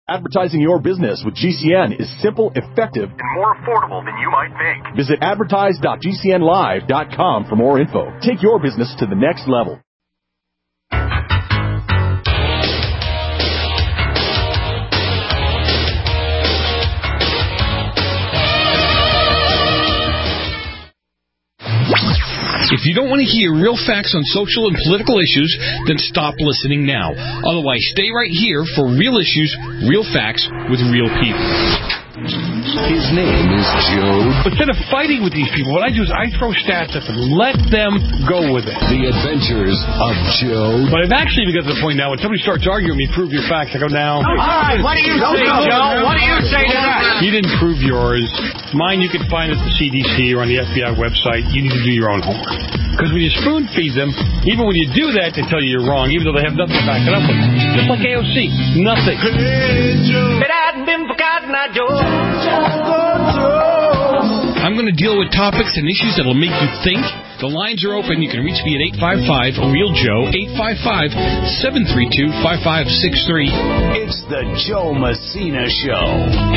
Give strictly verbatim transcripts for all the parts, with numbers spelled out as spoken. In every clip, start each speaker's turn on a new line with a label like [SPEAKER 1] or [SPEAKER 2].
[SPEAKER 1] Advertising your business with G C N is simple, effective, and more affordable than you might think. Visit advertise dot g c n live dot com for more info. Take your business to the next level.
[SPEAKER 2] If you don't want to hear real facts on social and political issues, then stop listening now. Otherwise, stay right here for real issues, real facts, with real people.
[SPEAKER 3] His name is Joe.
[SPEAKER 4] Instead of fighting with these people, what I do is I throw stats at them. Let them go with it.
[SPEAKER 3] The Adventures of Joe.
[SPEAKER 4] But I've actually got to the point now, when somebody starts arguing with me, prove your facts, I go, now.
[SPEAKER 5] All right, what do you say, Joe? What do you say to that?
[SPEAKER 4] You didn't prove yours. Mine you can find at the C D C or on the F B I website. You need to do your own homework. Because when you spoon feed them, even when you do that, they tell you you're wrong, even though they have nothing to back it up with. Just like A O C. Nothing.
[SPEAKER 5] It hadn't been for Cotton Eye Joe.
[SPEAKER 2] I'm going to deal with topics and issues that will make you think. The lines are open. You can reach me at eight five five, real Joe, eight five five, seven three two, five five six three.
[SPEAKER 3] It's the Joe Messina Show.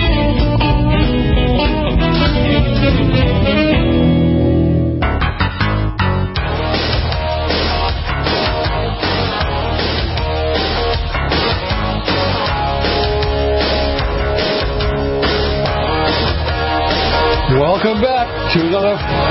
[SPEAKER 4] Welcome back to another,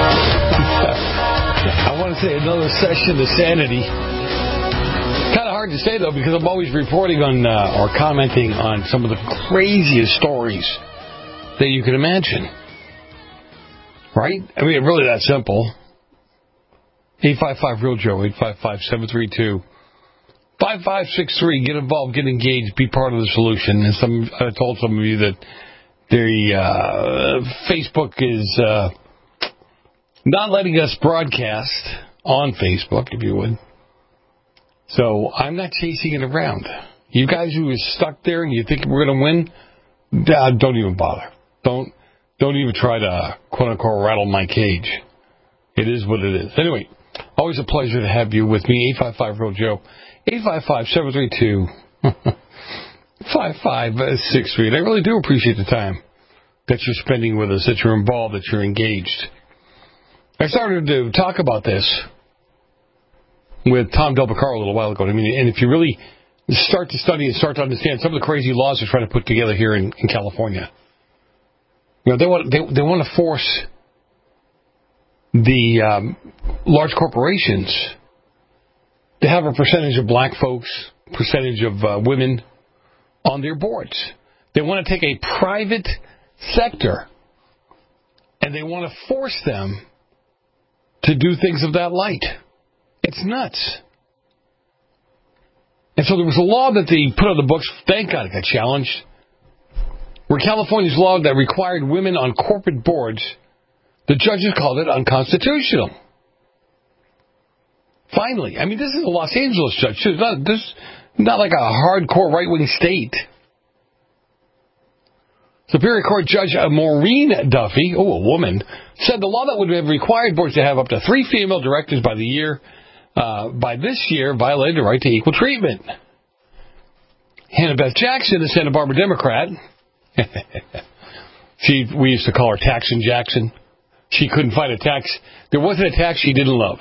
[SPEAKER 4] I want to say another session of sanity. Kind of hard to say, though, because I'm always reporting on uh, or commenting on some of the craziest stories that you can imagine. Right? I mean, really that simple. eight five five, real Joe, eight five five, seven three two, five five six three. Get involved, get engaged, be part of the solution. And some, I told some of you that The uh, Facebook is uh, not letting us broadcast on Facebook, if you would. So I'm not chasing it around. You guys who are stuck there and you think we're going to win, uh, don't even bother. Don't don't even try to, quote unquote, rattle my cage. It is what it is. Anyway, always a pleasure to have you with me. eight five five, real Joe. eight five five, seven three two five five six three. And I really do appreciate the time that you're spending with us, that you're involved, that you're engaged. I started to talk about this with Tom Del Beccaro a little while ago. I mean, and if you really start to study and start to understand some of the crazy laws they're trying to put together here in, in California, you know, they want they they want to force the um, large corporations to have a percentage of black folks, percentage of uh, women on their boards. They want to take a private sector and they want to force them to do things of that light. It's nuts. And so there was a law that they put on the books, thank God it got challenged, where California's law that required women on corporate boards, the judges called it unconstitutional. Finally, I mean, this is a Los Angeles judge. It's not, this is not like a hardcore right-wing state. Superior Court Judge Maureen Duffy, oh, a woman, said the law that would have required boards to have up to three female directors by the year, uh, by this year, violated the right to equal treatment. Hannah Beth Jackson, the Santa Barbara Democrat, she, we used to call her Taxon Jackson. She couldn't find a tax. There wasn't a tax she didn't love.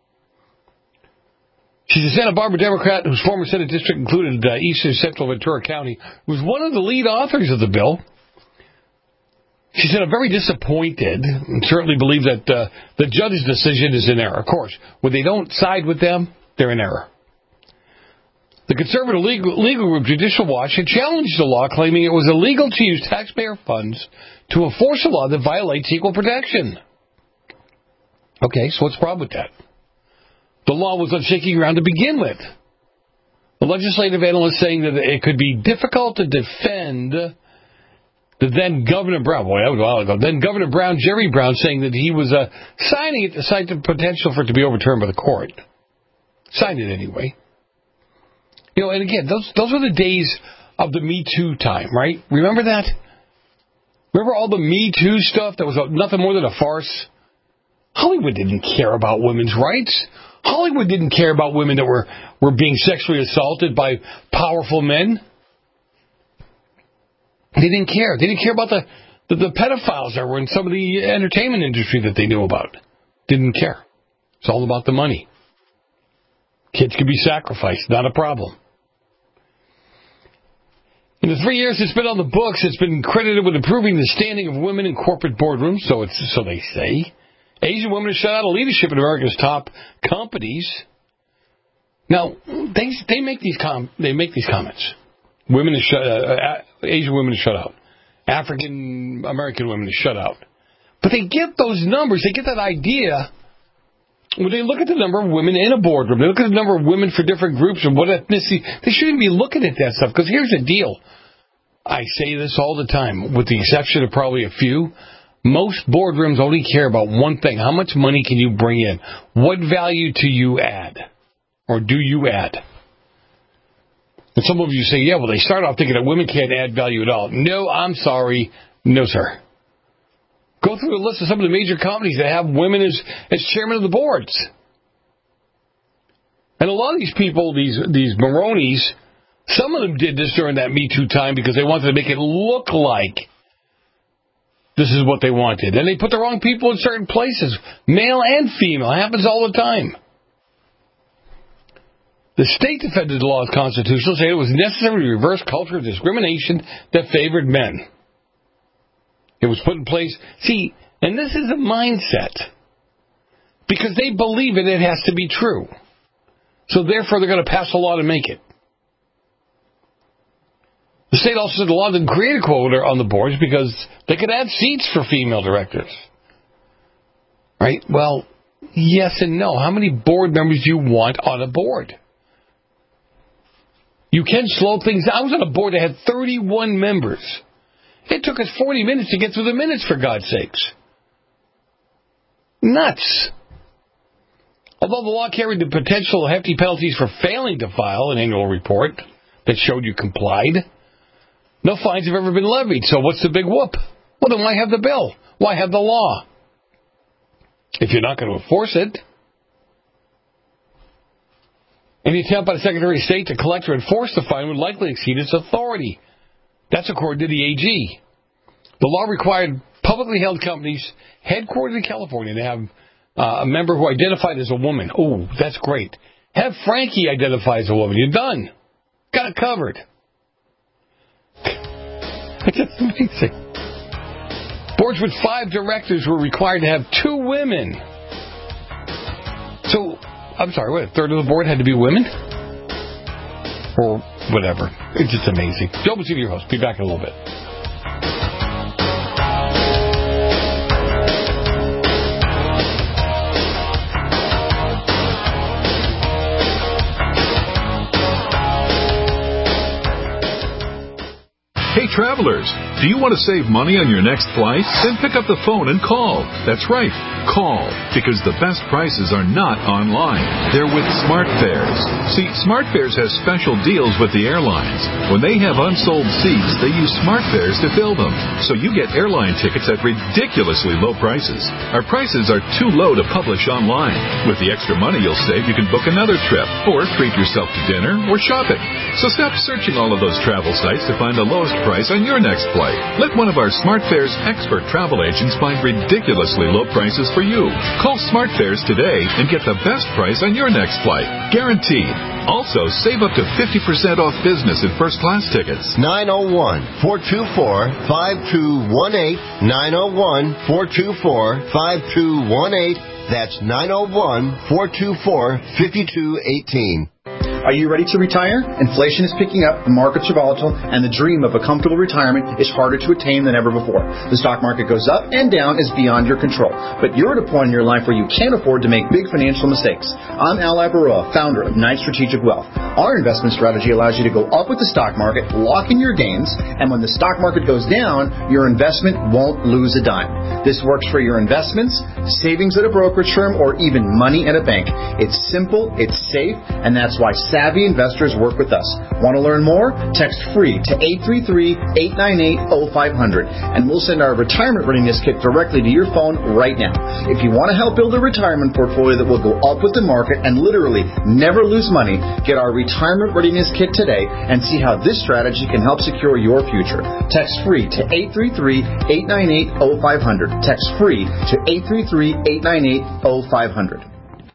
[SPEAKER 4] She's a Santa Barbara Democrat whose former Senate district included uh, East and Central Ventura County, who was one of the lead authors of the bill. She said, I'm very disappointed and certainly believe that uh, the judge's decision is in error. Of course, when they don't side with them, they're in error. The conservative legal, legal group Judicial Watch had challenged the law, claiming it was illegal to use taxpayer funds to enforce a law that violates equal protection. Okay, so what's the problem with that? The law was on shaky ground to begin with. The legislative analyst saying that it could be difficult to defend the then Governor Brown, boy, that was a while ago, then Governor Brown, Jerry Brown, saying that he was uh, signing it to cite the potential for it to be overturned by the court. Signed it anyway. You know, and again, those those were the days of the Me Too time, right? Remember that? Remember all the Me Too stuff that was nothing more than a farce? Hollywood didn't care about women's rights. Hollywood didn't care about women that were, were being sexually assaulted by powerful men. They didn't care. They didn't care about the, the, the pedophiles that were in some of the entertainment industry that they knew about. Didn't care. It's all about the money. Kids could be sacrificed. Not a problem. In the three years it's been on the books, it's been credited with improving the standing of women in corporate boardrooms, so it's so they say. Asian women are shut out of leadership in America's top companies. Now, they they make these com they make these comments. Women are shut, uh, Asian women are shut out. African American women are shut out. But they get those numbers, they get that idea when they look at the number of women in a boardroom. They look at the number of women for different groups and what ethnicity. They shouldn't be looking at that stuff, because here's the deal. I say this all the time, with the exception of probably a few. Most boardrooms only care about one thing. How much money can you bring in? What value do you add? Or do you add? And some of you say, yeah, well, they start off thinking that women can't add value at all. No, I'm sorry. No, sir. Go through the list of some of the major companies that have women as, as chairman of the boards. And a lot of these people, these these Maronis, some of them did this during that Me Too time because they wanted to make it look like this is what they wanted. And they put the wrong people in certain places, male and female. It happens all the time. The state defended the law as constitutional, saying it was necessary to reverse cultural discrimination that favored men. It was put in place. See, and this is a mindset. Because they believe it, it has to be true. So therefore, they're going to pass a law to make it. The state also said the law didn't create a quota on the boards because they could add seats for female directors. Right? Well, yes and no. How many board members do you want on a board? You can slow things down. I was on a board that had thirty-one members. It took us forty minutes to get through the minutes, for God's sakes. Nuts. Although the law carried the potential hefty penalties for failing to file an annual report that showed you complied, no fines have ever been levied. So what's the big whoop? Well, then why have the bill? Why have the law? If you're not going to enforce it. Any attempt by the Secretary of State to collect or enforce the fine would likely exceed its authority. That's according to the A G. The law required publicly held companies headquartered in California to have uh, a member who identified as a woman. Oh, that's great. Have Frankie identify as a woman. You're done. Got it covered. That's amazing. Boards with five directors were required to have two women. So, I'm sorry, what, a third of the board had to be women? Or whatever. It's just amazing. Joe Messina, your host. Be back in a little bit.
[SPEAKER 6] Hey, travelers, do you want to save money on your next flight? Then pick up the phone and call. That's right, call, because the best prices are not online. They're with SmartFares. See, SmartFares has special deals with the airlines. When they have unsold seats, they use SmartFares to fill them. So you get airline tickets at ridiculously low prices. Our prices are too low to publish online. With the extra money you'll save, you can book another trip, or treat yourself to dinner or shopping. So stop searching all of those travel sites to find the lowest price on your next flight. Let one of our SmartFares expert travel agents find ridiculously low prices for you. Call SmartFares today and get the best price on your next flight. Guaranteed. Also, save up to fifty percent off business and first class tickets.
[SPEAKER 7] nine oh one, four two four, five two one eight. nine oh one, four two four, five two one eight. That's nine oh one, four two four, five two one eight.
[SPEAKER 8] Are you ready to retire? Inflation is picking up, the markets are volatile, and the dream of a comfortable retirement is harder to attain than ever before. The stock market goes up and down is beyond your control. But you're at a point in your life where you can't afford to make big financial mistakes. I'm Al Abaroa, founder of Knight Strategic Wealth. Our investment strategy allows you to go up with the stock market, lock in your gains, and when the stock market goes down, your investment won't lose a dime. This works for your investments, savings at a brokerage firm, or even money at a bank. It's simple, it's safe, and that's why savvy investors work with us. Want to learn more? Text FREE to eight three three, eight nine eight, oh five hundred, and we'll send our retirement readiness kit directly to your phone right now. If you want to help build a retirement portfolio that will go up with the market and literally never lose money, get our retirement readiness kit today and see how this strategy can help secure your future. Text FREE to eight three three, eight nine eight, oh five hundred. Text FREE to eight three three, eight nine eight, oh five hundred.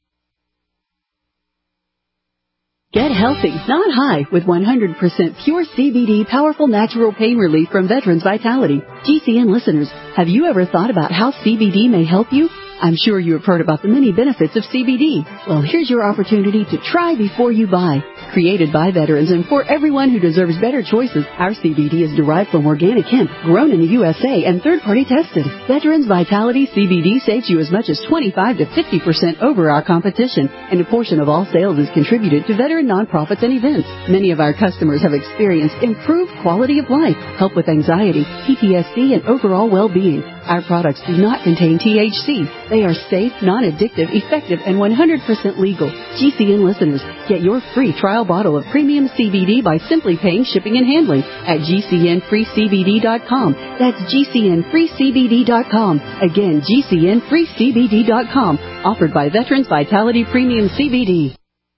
[SPEAKER 9] Get healthy, not high, with one hundred percent pure C B D powerful natural pain relief from Veterans Vitality. G C N listeners, have you ever thought about how C B D may help you? I'm sure you have heard about the many benefits of C B D. Well, here's your opportunity to try before you buy. Created by veterans and for everyone who deserves better choices, our C B D is derived from organic hemp, grown in the U S A and third-party tested. Veterans Vitality C B D saves you as much as twenty-five to fifty percent over our competition, and a portion of all sales is contributed to veteran nonprofits and events. Many of our customers have experienced improved quality of life, help with anxiety, P T S D, and overall well-being. Our products do not contain T H C. They are safe, non-addictive, effective, and one hundred percent legal. G C N listeners, get your free trial bottle of premium C B D by simply paying shipping and handling at G C N free C B D dot com. That's G C N free C B D dot com. Again, G C N free C B D dot com. Offered by Veterans Vitality Premium C B D.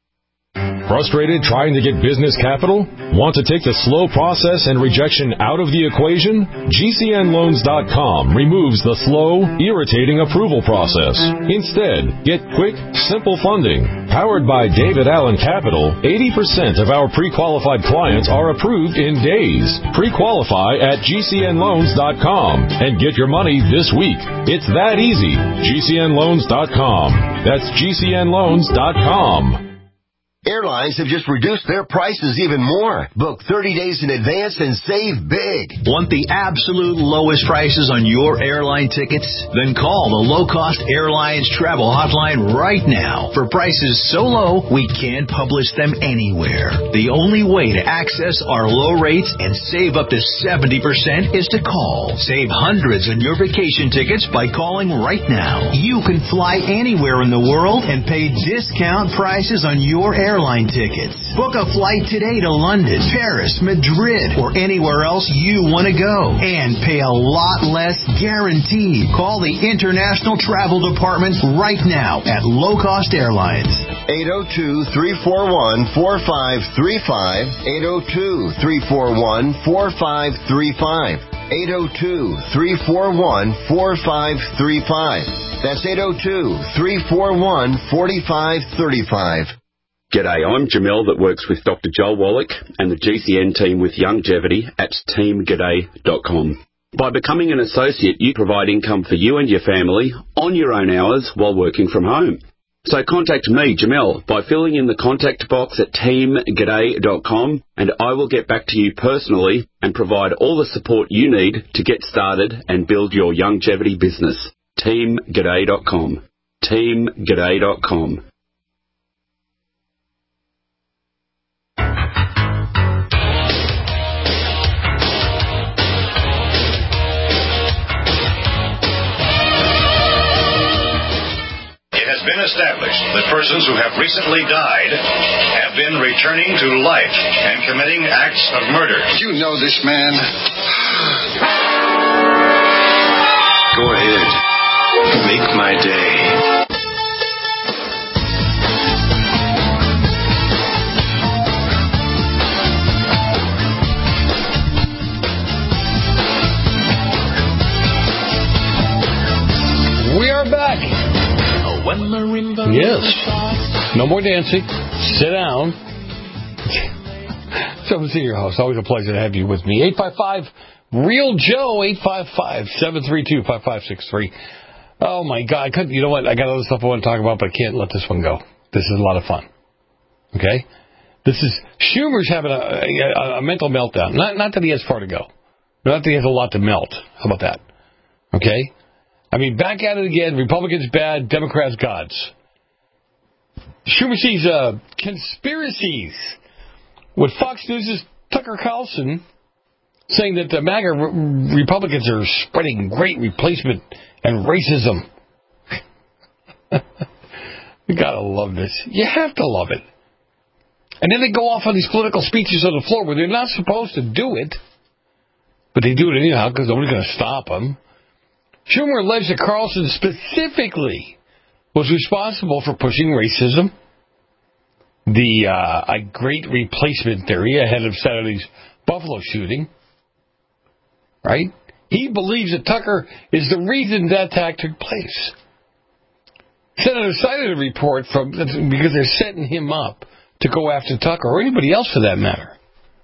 [SPEAKER 10] Frustrated trying to get business capital? Want to take the slow process and rejection out of the equation? G C N loans dot com removes the slow, irritating approval process. Instead, get quick, simple funding. Powered by David Allen Capital, eighty percent of our pre-qualified clients are approved in days. Pre-qualify at G C N loans dot com and get your money this week. It's that easy. G C N loans dot com. That's G C N loans dot com.
[SPEAKER 7] Airlines have just reduced their prices even more. Book thirty days in advance and save big.
[SPEAKER 11] Want the absolute lowest prices on your airline tickets? Then call the Low Cost Airlines Travel Hotline right now. For prices so low, we can't publish them anywhere. The only way to access our low rates and save up to seventy percent is to call. Save hundreds on your vacation tickets by calling right now. You can fly anywhere in the world and pay discount prices on your airline airline tickets. Book a flight today to London, Paris, Madrid, or anywhere else you want to go. And pay a lot less guaranteed. Call the International Travel Department right now at Low Cost Airlines.
[SPEAKER 7] eight oh two, three four one, four five three five. eight oh two, three four one, four five three five. eight oh two, three four one, four five three five. That's eight oh two, three four one, four five three five.
[SPEAKER 12] G'day, I'm Jamel that works with Doctor Joel Wallach and the G C N team with Longevity at team g'day dot com. By becoming an associate, you provide income for you and your family on your own hours while working from home. So contact me, Jamel, by filling in the contact box at team g'day dot com, and I will get back to you personally and provide all the support you need to get started and build your longevity business. team g'day dot com. team g'day dot com.
[SPEAKER 13] Been established that persons who have recently died have been returning to life and committing acts of murder.
[SPEAKER 14] You know this man.
[SPEAKER 13] Go ahead. Make my day.
[SPEAKER 4] We are back. Yes. No more dancing. Sit down. Seven Senior Host. Always a pleasure to have you with me. eight five five, REAL Joe. eight five five, seven three two, five five six three. Oh, my God. I couldn't, you know what? I got other stuff I want to talk about, but I can't let this one go. This is a lot of fun. Okay? This is, Schumer's having a, a, a mental meltdown. Not, not that he has far to go. Not that he has a lot to melt. How about that? Okay? I mean, back at it again. Republicans bad, Democrats gods. Schumer sees uh, conspiracies with Fox News' Tucker Carlson saying that the MAGA re- Republicans are spreading great replacement and racism. You gotta love this. You have to love it. And then they go off on these political speeches on the floor where they're not supposed to do it, but they do it anyhow because nobody's going to stop them. Schumer alleged that Carlson specifically was responsible for pushing racism, the uh, a great replacement theory ahead of Saturday's Buffalo shooting. Right? He believes that Tucker is the reason that attack took place. Senator cited a report from because they're setting him up to go after Tucker, or anybody else for that matter.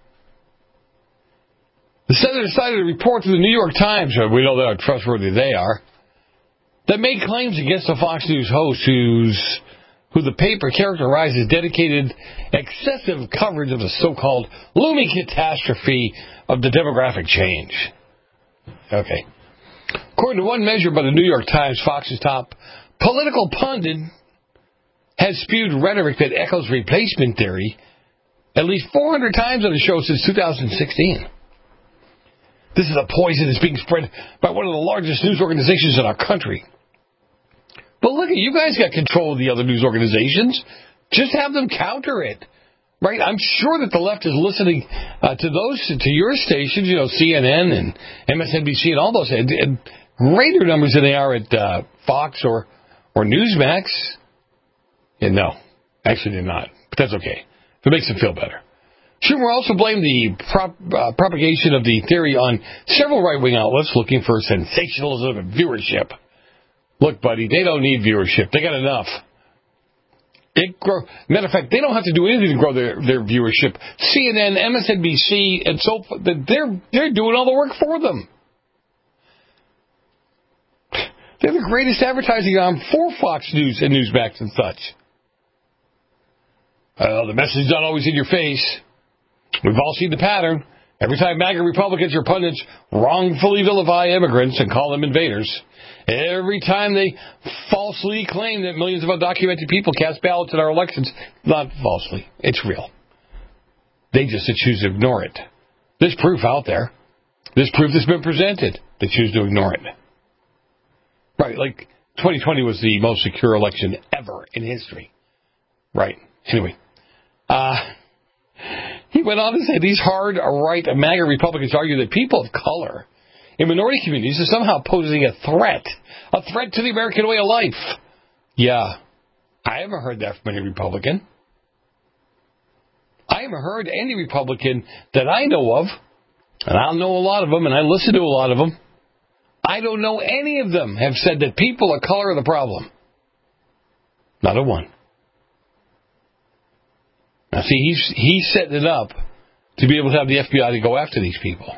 [SPEAKER 4] The senator cited a report from the New York Times, we know how trustworthy they are, that made claims against a Fox News host who's, who the paper characterized as dedicated excessive coverage of the so-called looming catastrophe of the demographic change. Okay. According to one measure by the New York Times, Fox's top political pundit has spewed rhetoric that echoes replacement theory at least four hundred times on the show since two thousand sixteen. This is a poison that's being spread by one of the largest news organizations in our country. But look, you guys got control of the other news organizations. Just have them counter it. Right? I'm sure that the left is listening uh, to those, to your stations, you know, C N N and M S N B C and all those, and, and greater numbers than they are at uh, Fox or, or Newsmax. Yeah, no, actually they're not. But that's okay. If it makes them feel better. Schumer also blamed the prop, uh, propagation of the theory on several right-wing outlets looking for sensationalism and viewership. Look, buddy, they don't need viewership. They got enough. It grow, matter of fact, they don't have to do anything to grow their, their viewership. C N N, M S N B C, and so forth, they're, they're doing all the work for them. They're the greatest advertising arm for Fox News and Newsmax and such. Well, the message is not always in your face. We've all seen the pattern. Every time MAGA Republicans or pundits wrongfully vilify immigrants and call them invaders, every time they falsely claim that millions of undocumented people cast ballots in our elections, not falsely, it's real. They just choose to ignore it. There's proof out there. There's proof that's been presented. They choose to ignore it. Right, like twenty twenty was the most secure election ever in history. Right, anyway. Uh... He went on to say these hard-right MAGA Republicans argue that people of color in minority communities are somehow posing a threat, a threat to the American way of life. Yeah, I haven't heard that from any Republican. I haven't heard any Republican that I know of, and I know a lot of them, and I listen to a lot of them. I don't know any of them have said that people of color are the problem. Not a one. Now, see, he's he's setting it up to be able to have the F B I to go after these people.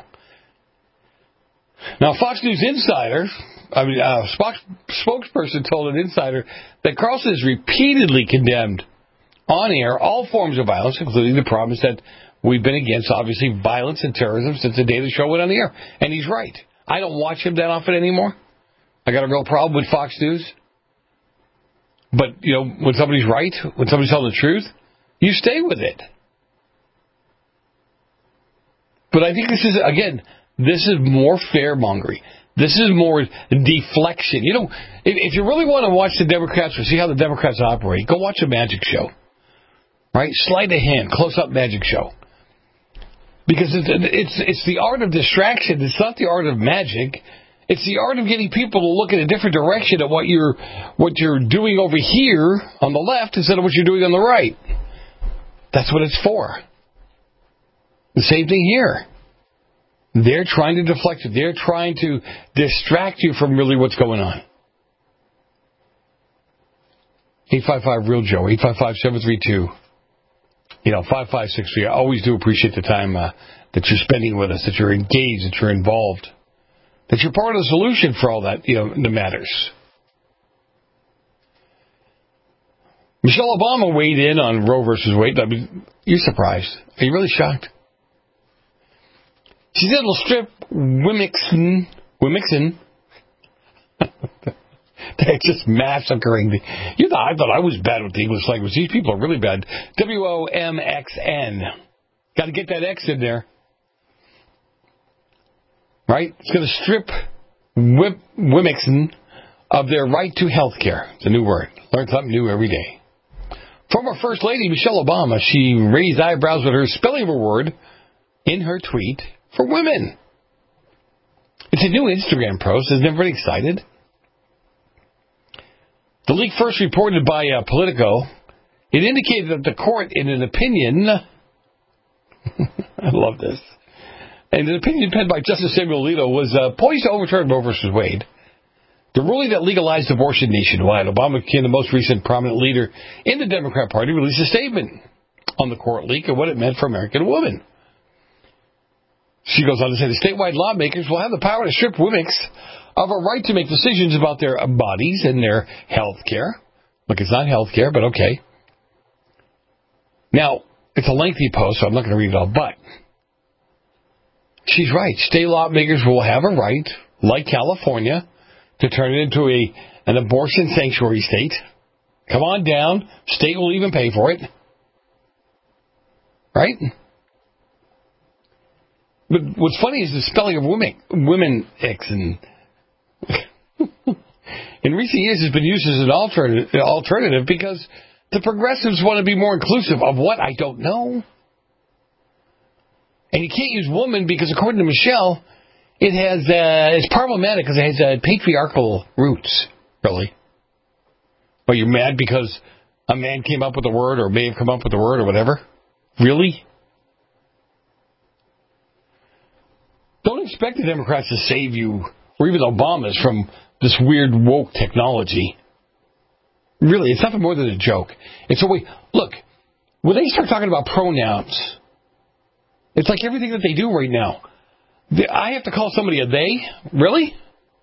[SPEAKER 4] Now, Fox News Insider, I mean, a spokesperson told an insider that Carlson has repeatedly condemned on air all forms of violence, including the problems that we've been against, obviously, violence and terrorism since the day the show went on the air. And he's right. I don't watch him that often anymore. I got a real problem with Fox News. But, you know, when somebody's right, when somebody's telling the truth, you stay with it. But I think this is, again, this is more fair-mongering. This is more deflection. You know, if, if you really want to watch the Democrats or see how the Democrats operate, go watch a magic show. Right? Sleight of hand, close-up magic show. Because it's, it's, it's the art of distraction. It's not the art of magic. It's the art of getting people to look in a different direction at what you're, what you're doing over here on the left instead of what you're doing on the right. That's what it's for. The same thing here. They're trying to deflect it. They're trying to distract you from really what's going on. eight five five real Joe, eight five five, seven three two, you know, five five six three. I always do appreciate the time uh, that you're spending with us, that you're engaged, that you're involved, that you're part of the solution for all that, you know, that matters. Michelle Obama weighed in on Roe versus Wade. I mean, you're surprised. Are you really shocked? She said it'll strip Wimixon. Wimixon. They're just massacring the. You know, I thought I was bad with the English language. These people are really bad. W O M X N. Got to get that X in there. Right? It's going to strip Wimixon of their right to health care. It's a new word. Learn something new every day. Former First Lady Michelle Obama, she raised eyebrows with her spelling of a word in her tweet for women. It's a new Instagram post. Isn't everybody excited? The leak first reported by uh, Politico. It indicated that the court, in an opinion, I love this, and an opinion penned by Justice Samuel Alito, was uh, poised to overturn Roe versus Wade. The ruling that legalized abortion nationwide. Obama became the most recent prominent leader in the Democrat Party, released a statement on the court leak and what it meant for American women. She goes on to say the statewide lawmakers will have the power to strip women of a right to make decisions about their bodies and their health care. Look, it's not health care, but okay. Now, it's a lengthy post, so I'm not going to read it all, but she's right. State lawmakers will have a right, like California, to turn it into a an abortion sanctuary state. Come on down. State will even pay for it. Right? But what's funny is the spelling of women, women X, and in recent years has been used as an alternative, alternative because the progressives want to be more inclusive of what? I don't know. And you can't use woman because, according to Michelle, it has uh, it's problematic because it has uh, patriarchal roots, really. Are you mad because a man came up with a word or may have come up with a word or whatever? Really? Don't expect the Democrats to save you, or even Obama's, from this weird woke technology. Really, it's nothing more than a joke. It's a way. Look, when they start talking about pronouns, it's like everything that they do right now. I have to call somebody a they? Really?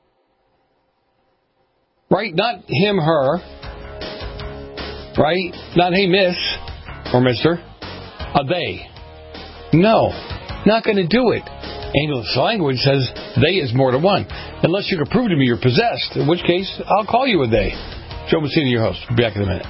[SPEAKER 4] Right? Not him, her. Right? Not hey, miss or mister. A they. No. Not going to do it. English language says they is more than one. Unless you can prove to me you're possessed, in which case I'll call you a they. Joe Messina, your host. We'll be back in a minute.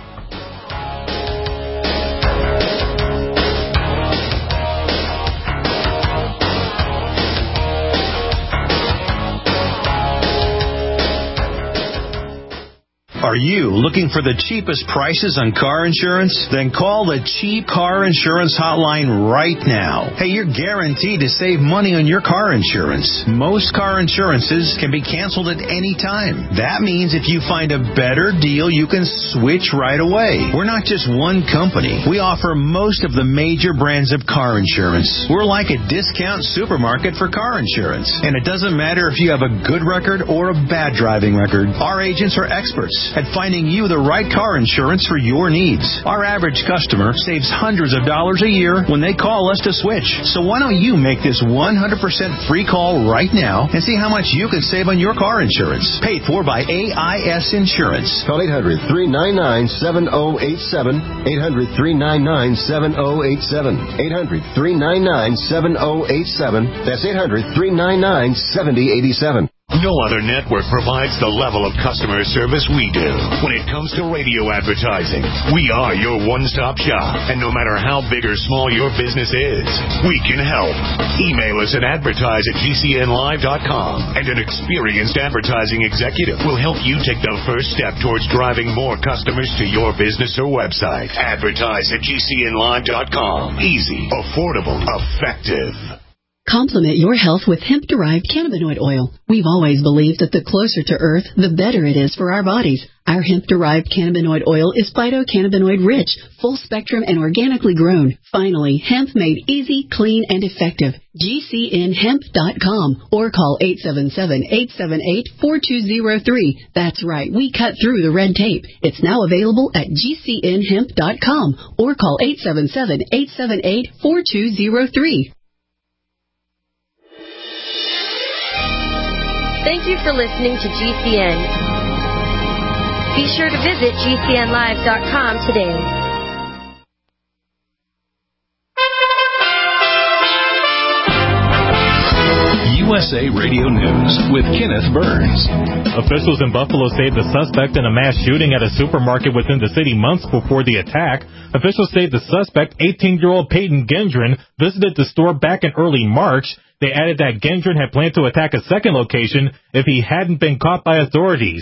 [SPEAKER 11] Are you looking for the cheapest prices on car insurance? Then call the Cheap Car Insurance Hotline right now. Hey, you're guaranteed to save money on your car insurance. Most car insurances can be canceled at any time. That means if you find a better deal, you can switch right away. We're not just one company. We offer most of the major brands of car insurance. We're like a discount supermarket for car insurance. And it doesn't matter if you have a good record or a bad driving record. Our agents are experts at finding you the right car insurance for your needs. Our average customer saves hundreds of dollars a year when they call us to switch. So why don't you make this one hundred percent free call right now and see how much you can save on your car insurance. Paid for by A I S Insurance.
[SPEAKER 7] Call eight hundred, three nine nine, seven oh eight seven. eight hundred, three nine nine, seven oh eight seven. eight hundred, three nine nine, seven oh eight seven. That's eight hundred, three nine nine, seven oh eight seven.
[SPEAKER 3] No other network provides the level of customer service we do. When it comes to radio advertising, we are your one-stop shop. And no matter how big or small your business is, we can help. Email us at advertise at G C N live dot com, and an experienced advertising executive will help you take the first step towards driving more customers to your business or website. Advertise at G C N live dot com. Easy, affordable, effective.
[SPEAKER 9] Complement your health with hemp-derived cannabinoid oil. We've always believed that the closer to Earth, the better it is for our bodies. Our hemp-derived cannabinoid oil is phytocannabinoid rich, full spectrum, and organically grown. Finally, hemp made easy, clean, and effective. G C N hemp dot com or call eight seven seven, eight seven eight, four two zero three. That's right, we cut through the red tape. It's now available at G C N hemp dot com or call eight seven seven, eight seven eight, four two zero three.
[SPEAKER 14] Thank you for listening to G C N. Be sure to visit G C N live dot com today.
[SPEAKER 3] U S A Radio News with Kenneth Burns.
[SPEAKER 15] Officials in Buffalo say the suspect in a mass shooting at a supermarket within the city months before the attack. Officials say the suspect, eighteen-year-old Peyton Gendron, visited the store back in early March. They added that Gendron had planned to attack a second location if he hadn't been caught by authorities.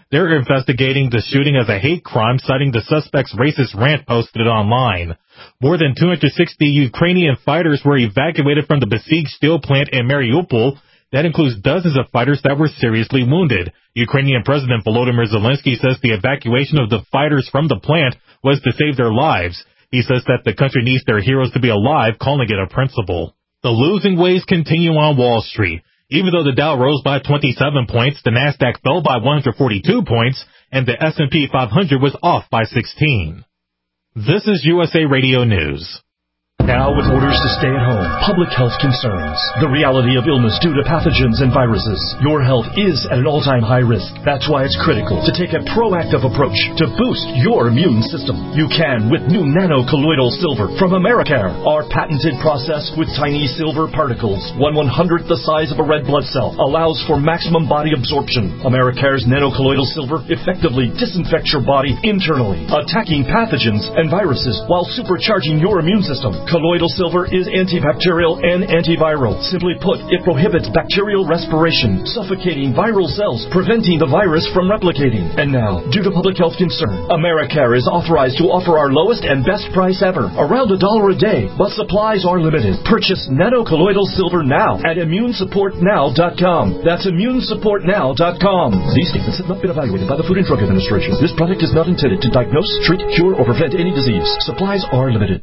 [SPEAKER 15] They're investigating the shooting as a hate crime, citing the suspect's racist rant posted online. More than two hundred sixty Ukrainian fighters were evacuated from the besieged steel plant in Mariupol. That includes dozens of fighters that were seriously wounded. Ukrainian President Volodymyr Zelensky says the evacuation of the fighters from the plant was to save their lives. He says that the country needs their heroes to be alive, calling it a principle. The losing ways continue on Wall Street. Even though the Dow rose by twenty-seven points, the Nasdaq fell by one hundred forty-two points, and the S and P five hundred was off by sixteen. This is U S A Radio News.
[SPEAKER 16] Now with orders to stay at home, public health concerns, the reality of illness due to pathogens and viruses, your health is at an all-time high risk. That's why it's critical to take a proactive approach to boost your immune system. You can with new nano-colloidal silver from Americare. Our patented process with tiny silver particles, one one-hundredth the size of a red blood cell, allows for maximum body absorption. Americare's nano-colloidal silver effectively disinfects your body internally, attacking pathogens and viruses while supercharging your immune system. Colloidal silver is antibacterial and antiviral. Simply put, it prohibits bacterial respiration, suffocating viral cells, preventing the virus from replicating. And now, due to public health concern, Americare is authorized to offer our lowest and best price ever, around a dollar a day, but supplies are limited. Purchase nano-colloidal silver now at immune support now dot com. That's immune support now dot com. These statements have not been evaluated by the Food and Drug Administration. This product is not intended to diagnose, treat, cure, or prevent any disease. Supplies are limited.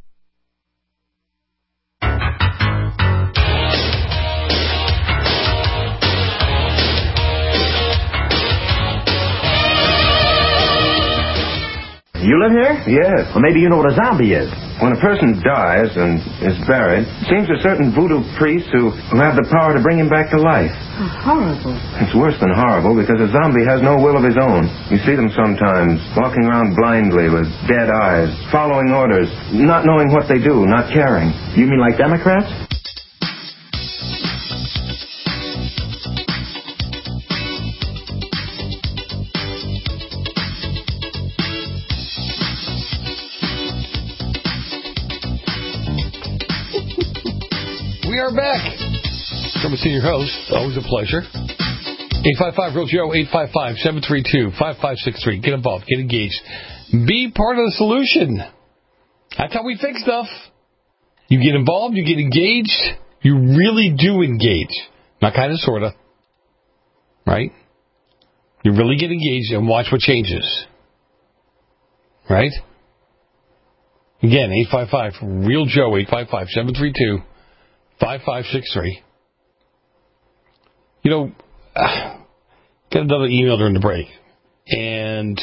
[SPEAKER 17] You live here? Yes. Well, maybe you know what a zombie is. When a person dies and is buried, it seems to certain voodoo priests who, who have the power to bring him back to life.
[SPEAKER 18] Oh, horrible.
[SPEAKER 17] It's worse than horrible because a zombie has no will of his own. You see them sometimes walking around blindly with dead eyes, following orders, not knowing what they do, not caring.
[SPEAKER 18] You mean like Democrats?
[SPEAKER 4] We are back. From a senior host, always a pleasure. eight five five real Joe, eight five five, seven three two, five five six three. Get involved, get engaged. Be part of the solution. That's how we fix stuff. You get involved, you get engaged, you really do engage. Not kind of, sort of. Right? You really get engaged and watch what changes. Right? Again, eight five five real Joe, eight five five, seven three two, five five six three. You know, uh, got another email during the break, and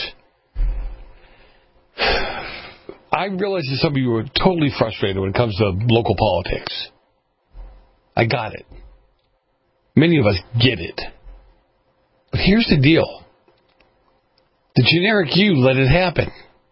[SPEAKER 4] I realize that some of you are totally frustrated when it comes to local politics. I got it. Many of us get it. But here's the deal. The generic you let it happen.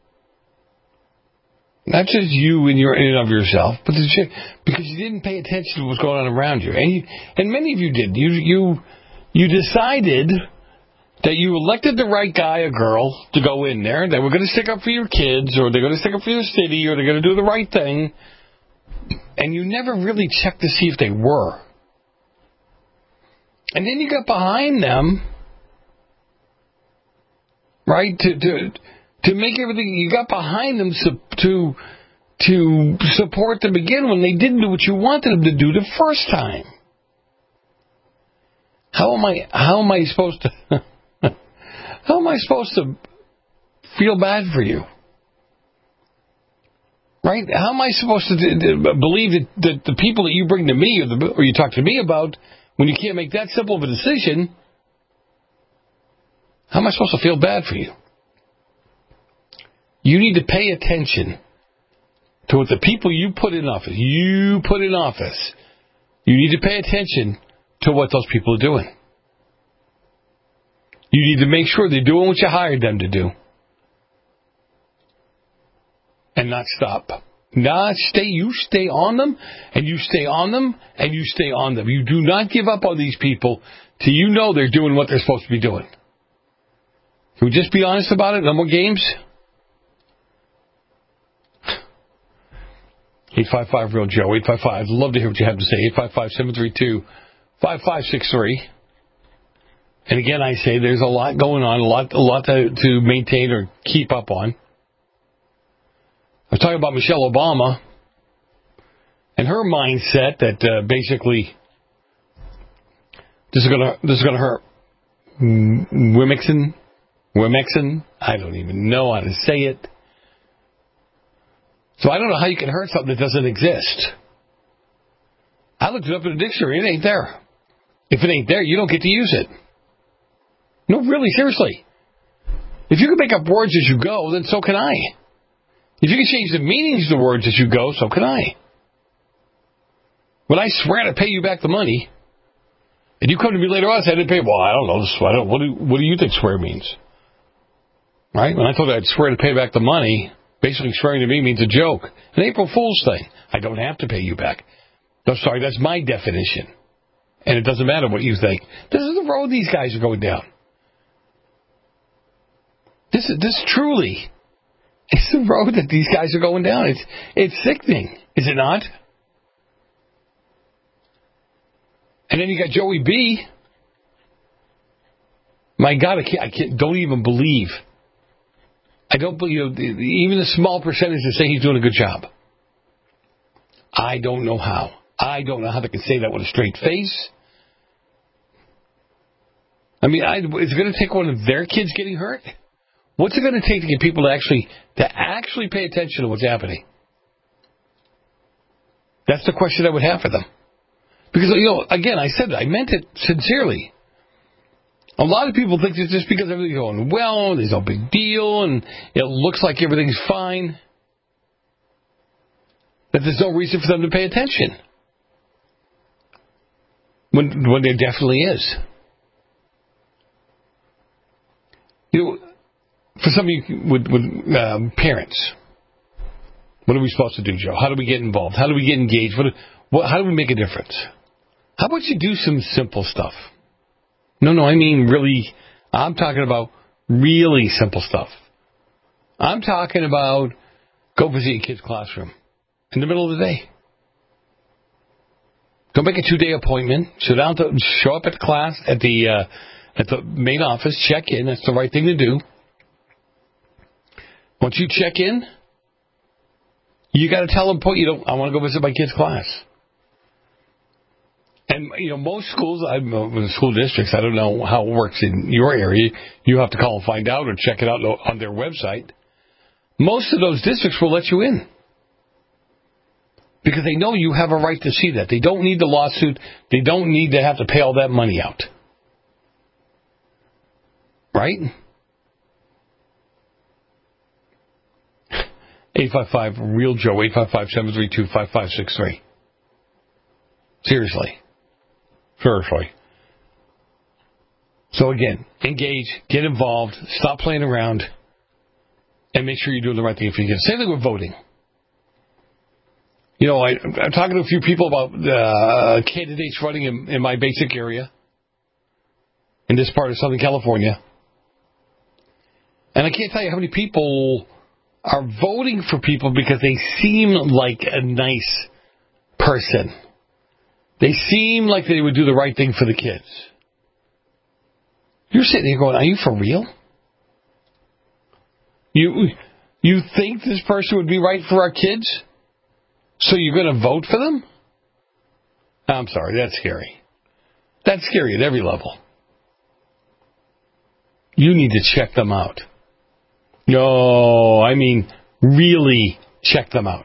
[SPEAKER 4] Not just you in your in and of yourself, but the, because you didn't pay attention to what's going on around you, and you, and many of you did. You you you decided that you elected the right guy or girl to go in there. They were going to stick up for your kids, or they're going to stick up for your city, or they're going to do the right thing, and you never really checked to see if they were. And then you got behind them, right? To to. To make everything, you got behind them to to support them again when they didn't do what you wanted them to do the first time. How am I? How am I supposed to? How am I supposed to feel bad for you? Right? How am I supposed to believe that, that the people that you bring to me or, the, or you talk to me about, when you can't make that simple of a decision? How am I supposed to feel bad for you? You need to pay attention to what the people you put in office, you put in office, you need to pay attention to what those people are doing. You need to make sure they're doing what you hired them to do. And not stop. Not stay, you stay on them, and you stay on them, and you stay on them. You do not give up on these people till you know they're doing what they're supposed to be doing. Can we just be honest about it? No more games? eight five five real Joe, eight five five. I'd love to hear what you have to say. eight five five, seven three two, five five six three. And again, I say there's a lot going on, a lot, a lot to, to maintain or keep up on. I was talking about Michelle Obama and her mindset that uh, basically this is gonna this is gonna hurt Wimexen, Wimexen. I don't even know how to say it. So I don't know how you can hurt something that doesn't exist. I looked it up in the dictionary. It ain't there. If it ain't there, you don't get to use it. No, really, seriously. If you can make up words as you go, then so can I. If you can change the meanings of the words as you go, so can I. When I swear to pay you back the money, and you come to me later on and say I didn't pay, well, I don't know. I don't, what, do, what do you think swear means? Right? When I told you I'd swear to pay back the money, basically swearing to me means a joke. An April Fool's thing. I don't have to pay you back. No, sorry, that's my definition. And it doesn't matter what you think. This is the road these guys are going down. This is this truly is the road that these guys are going down. It's it's sickening, is it not? And then you got Joey B. My God, I can't, I can't don't even believe. I don't believe, you know, even a small percentage that say he's doing a good job. I don't know how. I don't know how they can say that with a straight face. I mean, I, is it going to take one of their kids getting hurt? What's it going to take to get people to actually to actually pay attention to what's happening? That's the question I would have for them. Because, you know, again, I said it, I meant it sincerely. A lot of people think it's just because everything's going well, there's no big deal, and it looks like everything's fine, that there's no reason for them to pay attention. When when there definitely is. You know, for some of you with, with um, parents, what are we supposed to do, Joe? How do we get involved? How do we get engaged? What, what, how do we make a difference? How about you do some simple stuff? No, no, I mean really, I'm talking about really simple stuff. I'm talking about go visit your kid's classroom in the middle of the day. Don't make a two-day appointment. Show down to, show up at the class at the uh, at the main office. Check in. That's the right thing to do. Once you check in, you got to tell them, "You know, I want to go visit my kid's class." And you know, most schools, I'm in school districts. I don't know how it works in your area. You have to call and find out, or check it out on their website. Most of those districts will let you in. Because they know you have a right to see that. They don't need the lawsuit. They don't need to have to pay all that money out. Right? eight five five, real Joe, eight five five, seven three two, five five six three. Seriously. Seriously. So again, engage, get involved, stop playing around, and make sure you're doing the right thing for you. Same thing with voting. You know, I, I'm talking to a few people about uh, candidates running in, in my basic area, in this part of Southern California. And I can't tell you how many people are voting for people because they seem like a nice person. They seem like they would do the right thing for the kids. You're sitting here going, are you for real? You, you think this person would be right for our kids? So you're going to vote for them? I'm sorry, that's scary. That's scary at every level. You need to check them out. No, I mean, really check them out.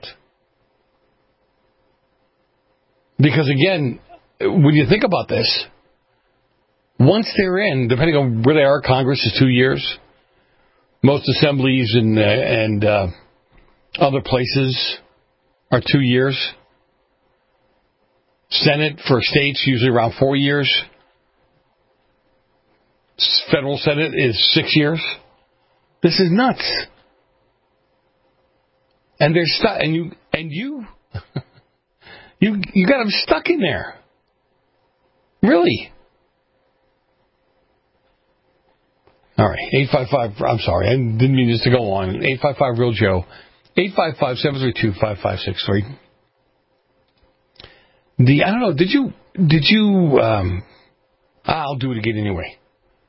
[SPEAKER 4] Because again, when you think about this, once they're in, depending on where they are, Congress is two years. Most assemblies and, uh, and uh, other places are two years. Senate for states usually around four years. Federal Senate is six years. This is nuts. And they're stuck. And you and you you you got them stuck in there. Really? All right. Eight five five. I'm sorry. I didn't mean this to go on. Eight five five Real Joe. Eight five five seven three two five five six three. The I don't know. Did you did you? Um, I'll do it again anyway.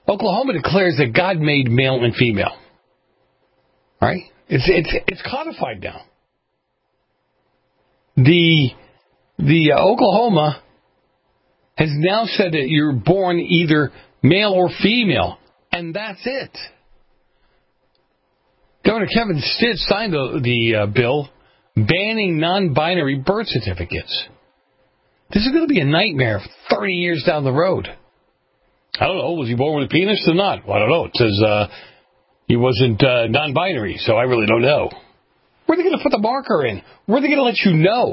[SPEAKER 4] Oklahoma declares that God made male and female. Right? It's it's it's codified now. The the uh, Oklahoma has now said that you're born either male or female, and that's it. Governor Kevin Stitt signed the, the uh, bill banning non-binary birth certificates. This is going to be a nightmare thirty years down the road. I don't know. Was he born with a penis or not? Well, I don't know. It says uh, he wasn't uh, non-binary, so I really don't know. Where are they going to put the marker in? Where are they going to let you know?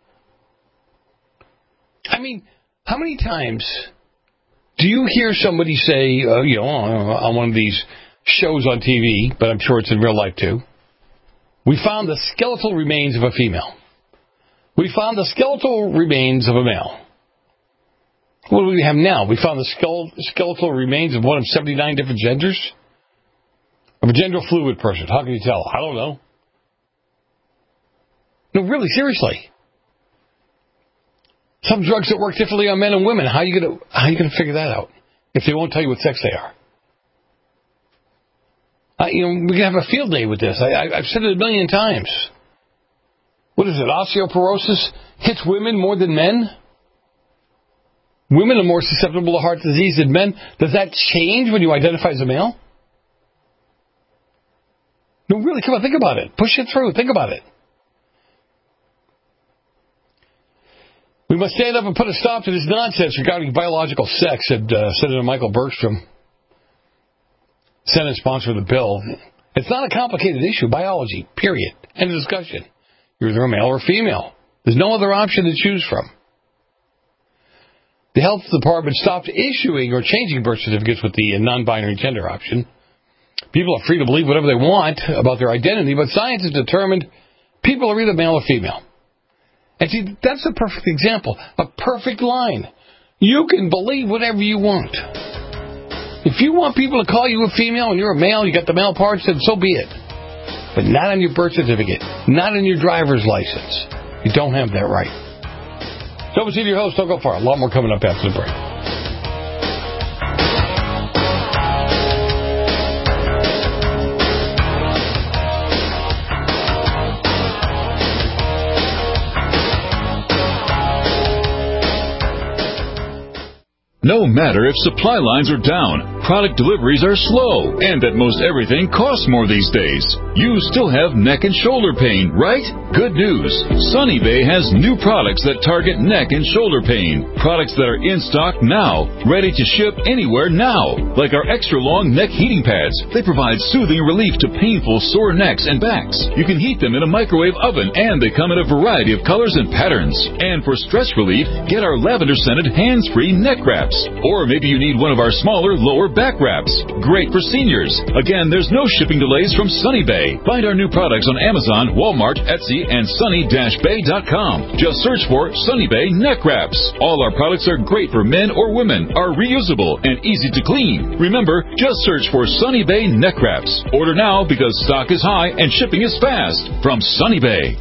[SPEAKER 4] I mean, how many times do you hear somebody say, uh, you know, on one of these shows on T V, but I'm sure it's in real life too, we found the skeletal remains of a female. We found the skeletal remains of a male. What do we have now? We found the skeletal remains of one of seventy-nine different genders? Of a gender fluid person. How can you tell? I don't know. No, really, seriously. Some drugs that work differently on men and women. How are you going to how are you going to figure that out if they won't tell you what sex they are? Uh, you know, we can have a field day with this. I, I, I've said it a million times. What is it? Osteoporosis hits women more than men? Women are more susceptible to heart disease than men. Does that change when you identify as a male? No, really, come on, think about it. Push it through. Think about it. We must stand up and put a stop to this nonsense regarding biological sex, said uh, Senator Michael Bergstrom, Senate sponsor of the bill. It's not a complicated issue. Biology, period. End of discussion. You're either a male or female. There's no other option to choose from. The health department stopped issuing or changing birth certificates with the non-binary gender option. People are free to believe whatever they want about their identity, but science has determined people are either male or female. And see, that's a perfect example, a perfect line. You can believe whatever you want. If you want people to call you a female and you're a male, you got the male parts, then so be it. But not on your birth certificate, not on your driver's license. You don't have that right. So, we'll see your host. Don't go far. A lot more coming up after the break.
[SPEAKER 6] No matter if supply lines are down, product deliveries are slow, and that most everything costs more these days, you still have neck and shoulder pain, right? Good news. Sunny Bay has new products that target neck and shoulder pain. Products that are in stock now, ready to ship anywhere now. Like our extra long neck heating pads. They provide soothing relief to painful sore necks and backs. You can heat them in a microwave oven, and they come in a variety of colors and patterns. And for stress relief, get our lavender-scented hands-free neck wraps. Or maybe you need one of our smaller lower back wraps. Great for seniors. Again, there's no shipping delays from Sunny Bay. Find our new products on Amazon, Walmart, Etsy, and sunny dash bay dot com. Just search for Sunny Bay Neck Wraps. All our products are great for men or women, are reusable, and easy to clean. Remember, just search for Sunny Bay Neck Wraps. Order now because stock is high and shipping is fast. From Sunny Bay.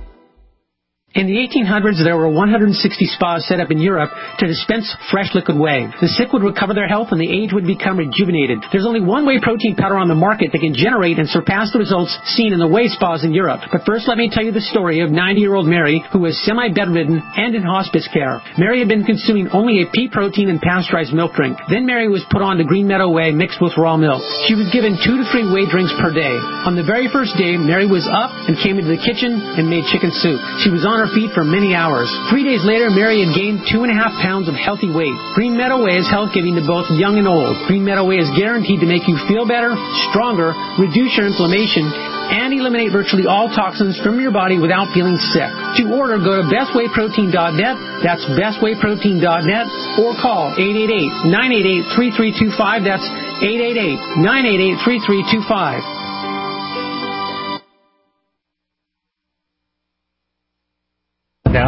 [SPEAKER 19] In the eighteen hundreds, there were one hundred sixty spas set up in Europe to dispense fresh liquid whey. The sick would recover their health and the aged would become rejuvenated. There's only one whey protein powder on the market that can generate and surpass the results seen in the whey spas in Europe. But first, let me tell you the story of ninety-year-old Mary, who was semi-bedridden and in hospice care. Mary had been consuming only a pea protein and pasteurized milk drink. Then Mary was put on to Green Meadow Whey mixed with raw milk. She was given two to three whey drinks per day. On the very first day, Mary was up and came into the kitchen and made chicken soup. She was on her feet for many hours. Three days later, Mary had gained two and a half pounds of healthy weight. Green Meadow Whey is health-giving to both young and old. Green Meadow Whey is guaranteed to make you feel better, stronger, reduce your inflammation, and eliminate virtually all toxins from your body without feeling sick. To order, go to best whey protein dot net. That's best whey protein dot net, or call eight eight eight, nine eight eight, three three two five. That's eight eight eight, nine eight eight, three three two five.
[SPEAKER 16] Now with orders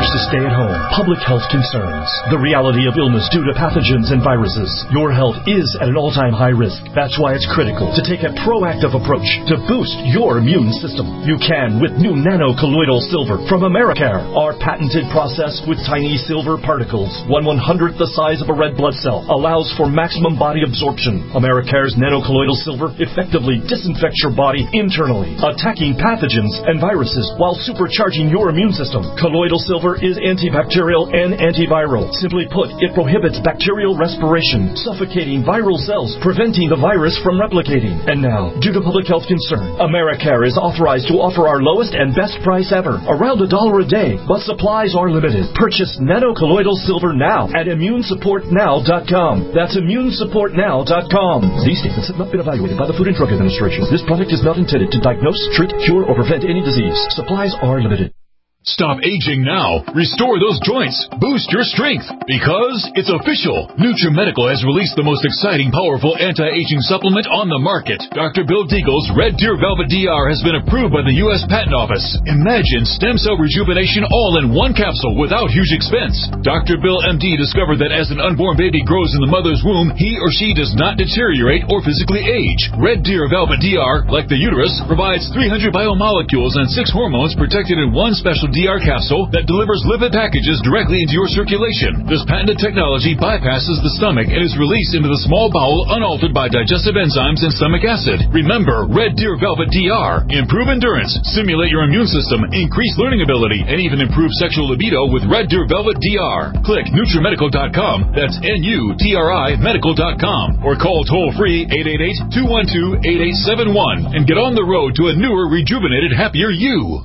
[SPEAKER 16] Orders to stay at home. Public health concerns. The reality of illness due to pathogens and viruses. Your health is at an all-time high risk. That's why it's critical to take a proactive approach to boost your immune system. You can with new nano-colloidal silver from Americare. Our patented process with tiny silver particles, one one-hundredth the size of a red blood cell, allows for maximum body absorption. Americare's nano-colloidal silver effectively disinfects your body internally, attacking pathogens and viruses while supercharging your immune system. Colloidal silver is antibacterial and antiviral. Simply put, it prohibits bacterial respiration, suffocating viral cells, preventing the virus from replicating. And now, due to public health concern, Americare is authorized to offer our lowest and best price ever, around a dollar a day, but supplies are limited. Purchase nano-colloidal silver now at immune support now dot com. That's immune support now dot com. These statements have not been evaluated by the Food and Drug Administration. This product is not intended to diagnose, treat, cure, or prevent any disease. Supplies are limited.
[SPEAKER 6] Stop aging now. Restore those joints. Boost your strength. Because it's official. NutriMedical has released the most exciting, powerful anti-aging supplement on the market. Doctor Bill Deagle's Red Deer Velvet D R has been approved by the U S Patent Office. Imagine stem cell rejuvenation all in one capsule without huge expense. Doctor Bill M D discovered that as an unborn baby grows in the mother's womb, he or she does not deteriorate or physically age. Red Deer Velvet D R, like the uterus, provides three hundred biomolecules and six hormones protected in one special D R capsule that delivers lipid packages directly into your circulation. This patented technology bypasses the stomach and is released into the small bowel unaltered by digestive enzymes and stomach acid. Remember, Red Deer Velvet D R. Improve endurance, stimulate your immune system, increase learning ability, and even improve sexual libido with Red Deer Velvet D R. Click NutriMedical dot com, that's N U T R I medical dot com, or call toll-free eight eight eight, two one two, eight eight seven one and get on the road to a newer, rejuvenated, happier you.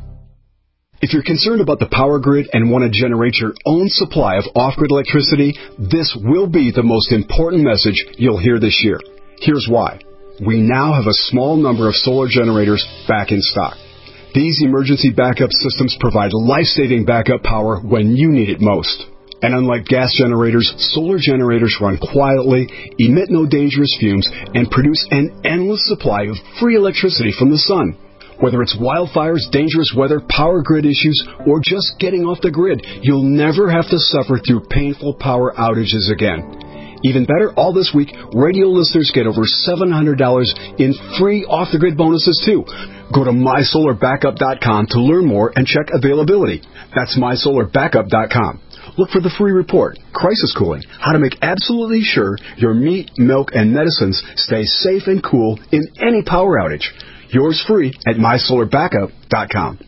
[SPEAKER 20] If you're concerned about the power grid and want to generate your own supply of off-grid electricity, this will be the most important message you'll hear this year. Here's why. We now have a small number of solar generators back in stock. These emergency backup systems provide life-saving backup power when you need it most. And unlike gas generators, solar generators run quietly, emit no dangerous fumes, and produce an endless supply of free electricity from the sun. Whether it's wildfires, dangerous weather, power grid issues, or just getting off the grid, you'll never have to suffer through painful power outages again. Even better, all this week, radio listeners get over seven hundred dollars in free off-the-grid bonuses, too. Go to my solar backup dot com to learn more and check availability. That's my solar backup dot com. Look for the free report, Crisis Cooling, how to make absolutely sure your meat, milk, and medicines stay safe and cool in any power outage. Yours free at my solar backup dot com.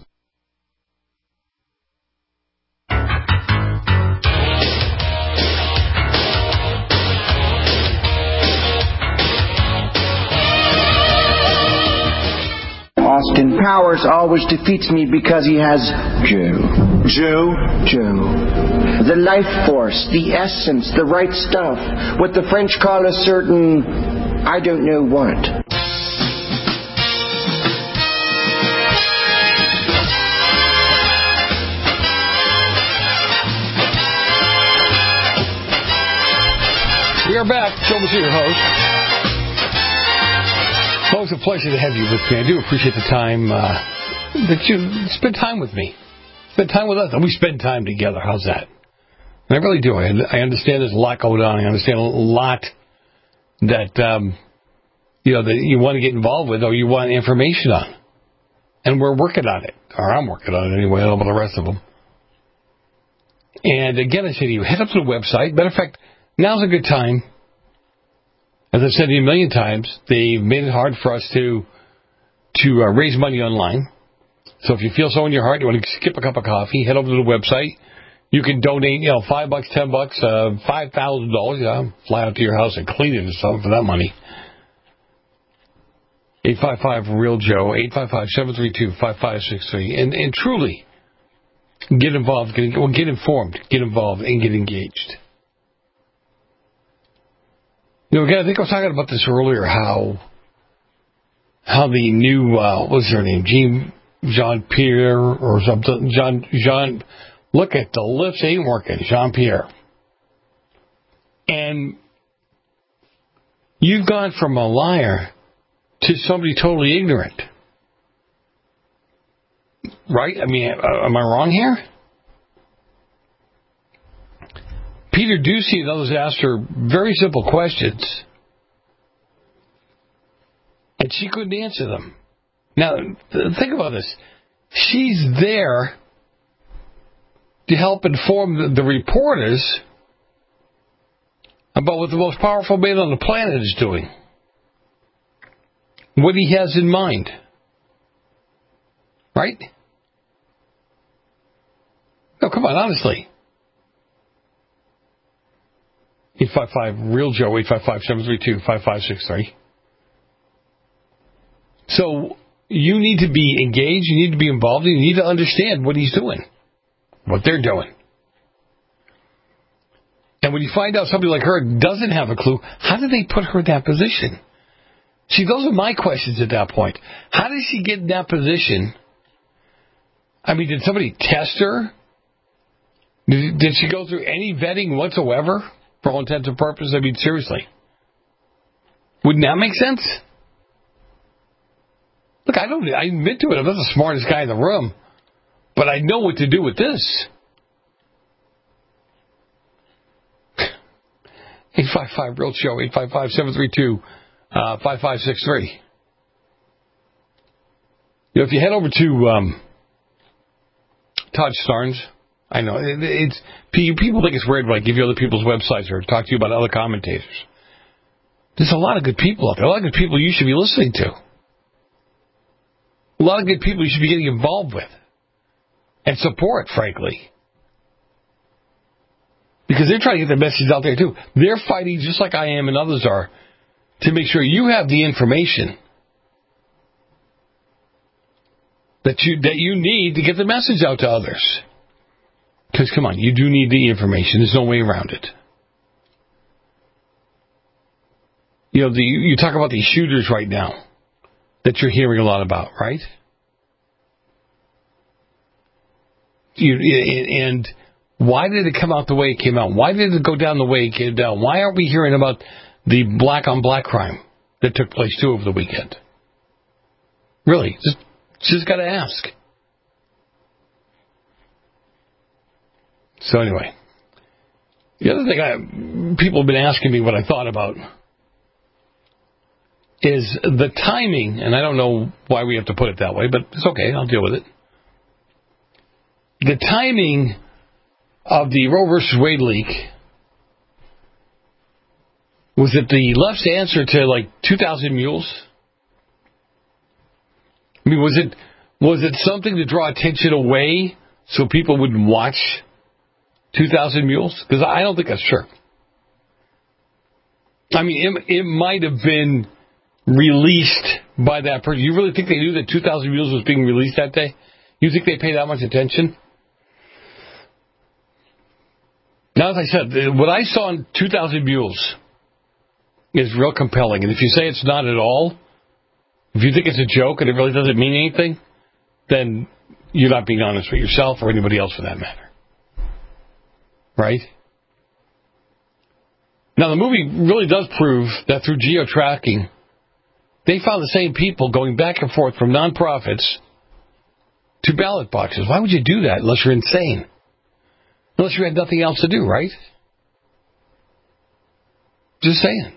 [SPEAKER 21] Austin Powers always defeats me because he has Joe. Joe? Joe. The life force, the essence, the right stuff. What the French call a certain, I don't know what.
[SPEAKER 4] We are back. Joe Messina, your host. It's always a pleasure to have you with me. I do appreciate the time uh, that you spend time with me. Spend time with us. And we spend time together. How's that? And I really do. I, I understand there's a lot going on. I understand a lot that, um, you know, that you want to get involved with or you want information on. And we're working on it. Or I'm working on it anyway. I don't know about the rest of them. And again, I say to you, head up to the website. Matter of fact, now's a good time. As I've said to you a million times, they've made it hard for us to to uh, raise money online. So if you feel so in your heart, you want to skip a cup of coffee, head over to the website. You can donate, you know, five bucks, ten bucks, uh, five thousand dollars. Yeah, fly out to your house and clean it or something for that money. Eight five five real Joe. Eight five five seven three two five five six three. And and truly, get involved. Get, well, get informed. Get involved and get engaged. You know, again, I think I was talking about this earlier, how how the new, uh, what was her name, Jean, Jean-Pierre or something, Jean, Jean, look at the lips ain't working, Jean-Pierre. And you've gone from a liar to somebody totally ignorant. Right? I mean, am I wrong here? Peter Ducey and others asked her very simple questions, and she couldn't answer them. Now, think about this. She's there to help inform the, the reporters about what the most powerful man on the planet is doing, what he has in mind. Right? No, come on, honestly. eight five five, real Joe, eight five five, seven three two, five five six three. So, you need to be engaged, you need to be involved, you need to understand what he's doing, what they're doing. And when you find out somebody like her doesn't have a clue, how did they put her in that position? See, those are my questions at that point. How did she get in that position? I mean, did somebody test her? Did, did she go through any vetting whatsoever for all intents and purposes? I mean, seriously. Wouldn't that make sense? Look, I don't, I admit to it, I'm not the smartest guy in the room, but I know what to do with this. eight five five, real show, eight five five, seven three two, five five six three. You know, if you head over to um, Todd Starnes, I know, it, it's people think it's weird when I give you other people's websites or talk to you about other commentators. There's a lot of good people out there, a lot of good people you should be listening to. A lot of good people you should be getting involved with and support, frankly. Because they're trying to get their message out there, too. They're fighting, just like I am and others are, to make sure you have the information that you that you need to get the message out to others. Because, come on, you do need the information. There's no way around it. You know, the, you talk about these shooters right now that you're hearing a lot about, right? You, and... Why did it come out the way it came out? Why did it go down the way it came down? Why aren't we hearing about the black-on-black crime that took place, too, over the weekend? Really, just, just got to ask. So anyway, the other thing I, people have been asking me what I thought about is the timing, and I don't know why we have to put it that way, but it's okay, I'll deal with it. The timing of the Roe versus Wade leak, was it the left's answer to like two thousand mules? I mean, was it was it something to draw attention away so people wouldn't watch two thousand mules? Because I don't think that's true. I mean, it, it might have been released by that person. You really think they knew that two thousand mules was being released that day? You think they paid that much attention? Now, as I said, what I saw in two thousand mules is real compelling. And if you say it's not at all, if you think it's a joke and it really doesn't mean anything, then you're not being honest with yourself or anybody else for that matter. Right? Now, the movie really does prove that through geo-tracking, they found the same people going back and forth from nonprofits to ballot boxes. Why would you do that unless you're insane? Unless you had nothing else to do, right? Just saying.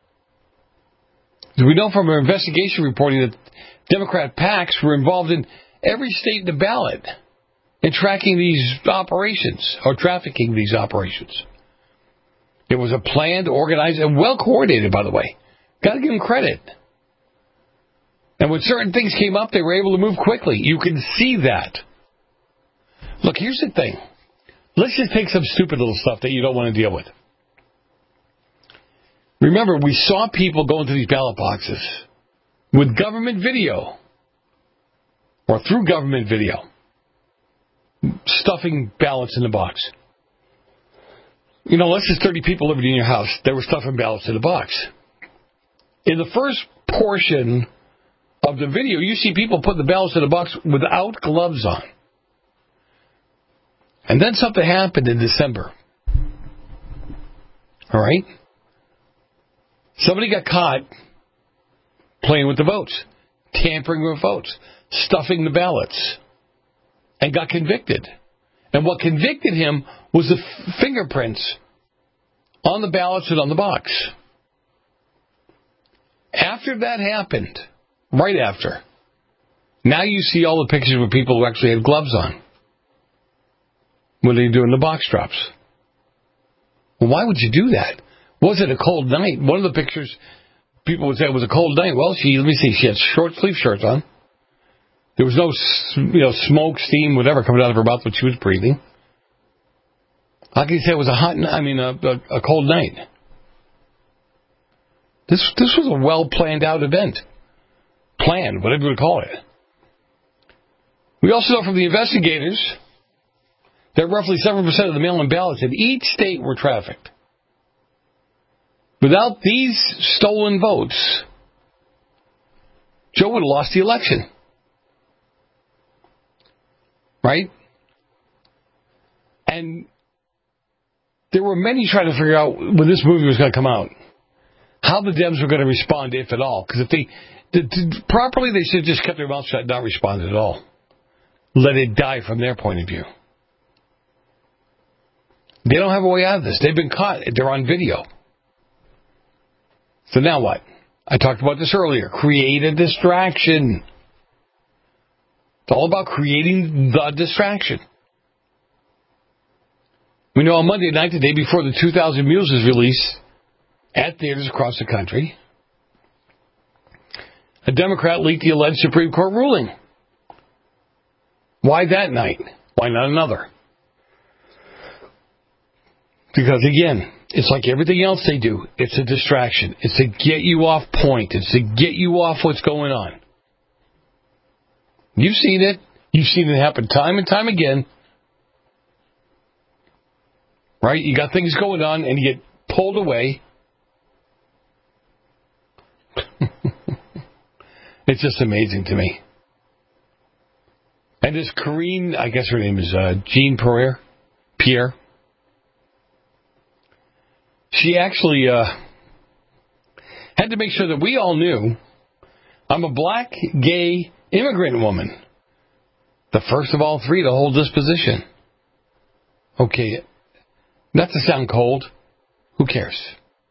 [SPEAKER 4] We know from our investigation reporting that Democrat PACs were involved in every state in the ballot in tracking these operations or trafficking these operations. It was a planned, organized, and well coordinated, by the way. Got to give them credit. And when certain things came up, they were able to move quickly. You can see that. Look, here's the thing. Let's just take some stupid little stuff that you don't want to deal with. Remember, we saw people go into these ballot boxes with government video or through government video, stuffing ballots in the box. You know, let's just thirty people living in your house. They were stuffing ballots in the box. In the first portion of the video, you see people put the ballots in the box without gloves on. And then something happened in December. All right? Somebody got caught playing with the votes, tampering with votes, stuffing the ballots, and got convicted. And what convicted him was the f- fingerprints on the ballots and on the box. After that happened, right after, now you see all the pictures of people who actually had gloves on when they were doing the box drops. Well, why would you do that? Was it a cold night? One of the pictures, people would say it was a cold night. Well, she, let me see, she had short sleeve shirts on. There was no, you know, smoke, steam, whatever coming out of her mouth when she was breathing. How can you say it was a hot, I mean, a, a, a cold night? This this was a well planned out event, planned, whatever you would call it. We also know from the investigators that roughly seven percent of the mail-in ballots in each state were trafficked. Without these stolen votes, Joe would have lost the election. Right? And there were many trying to figure out when this movie was going to come out, how the Dems were going to respond, if at all. Because if they did, did, properly, they should have just kept their mouth shut and not responded at all. Let it die from their point of view. They don't have a way out of this. They've been caught. They're on video. So now what? I talked about this earlier. Create a distraction. It's all about creating the distraction. We know on Monday night, the day before the two thousand Mules is released at theaters across the country, a Democrat leaked the alleged Supreme Court ruling. Why that night? Why not another? Because, again, it's like everything else they do. It's a distraction. It's to get you off point. It's to get you off what's going on. You've seen it. You've seen it happen time and time again. Right? You got things going on and you get pulled away. It's just amazing to me. And this Karine, I guess her name is uh, Jean Pierre. Pierre. She actually uh, had to make sure that we all knew I'm a black, gay, immigrant woman. The first of all three to hold this position. Okay, not to sound cold, who cares?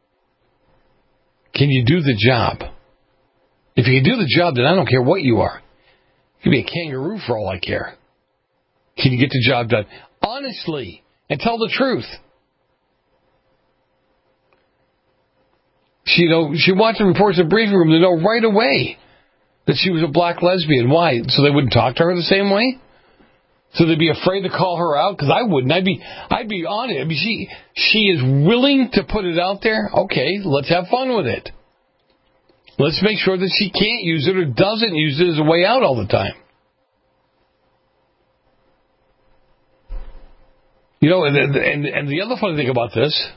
[SPEAKER 4] Can you do the job? If you can do the job, then I don't care what you are. You can be a kangaroo for all I care. Can you get the job done honestly and tell the truth? She, you know, she watched the reports in the briefing room to know right away that she was a black lesbian. Why? So they wouldn't talk to her the same way? So they'd be afraid to call her out? Because I wouldn't. I'd be, I'd be on it. I mean, she, she is willing to put it out there. Okay, let's have fun with it. Let's make sure that she can't use it or doesn't use it as a way out all the time. You know, and, and, and the other funny thing about this,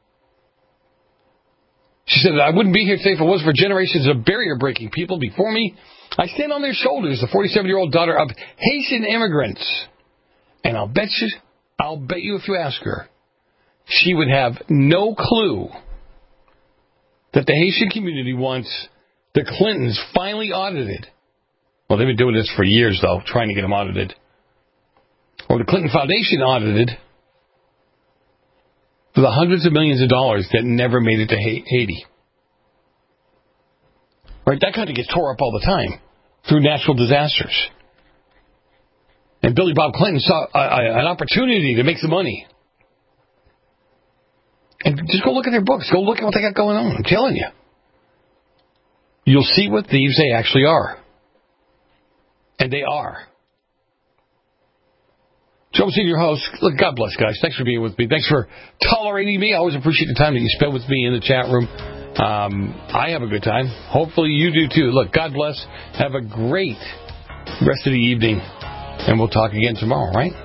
[SPEAKER 4] she said, I wouldn't be here today if it wasn't for generations of barrier-breaking people before me. I stand on their shoulders, the forty-seven-year-old daughter of Haitian immigrants. And I'll bet you, I'll bet you if you ask her, she would have no clue that the Haitian community wants the Clintons finally audited. Well, they've been doing this for years, though, trying to get them audited. Or the Clinton Foundation audited for the hundreds of millions of dollars that never made it to Haiti. Right? That country gets tore up all the time through natural disasters. And Billy Bob Clinton saw a, a, an opportunity to make some money. And just go look at their books. Go look at what they got going on. I'm telling you. You'll see what thieves they actually are. And they are. Joe Senior, your host. Look, God bless, guys. Thanks for being with me. Thanks for tolerating me. I always appreciate the time that you spend with me in the chat room. Um, I have a good time. Hopefully you do too. Look, God bless. Have a great rest of the evening. And we'll talk again tomorrow, right?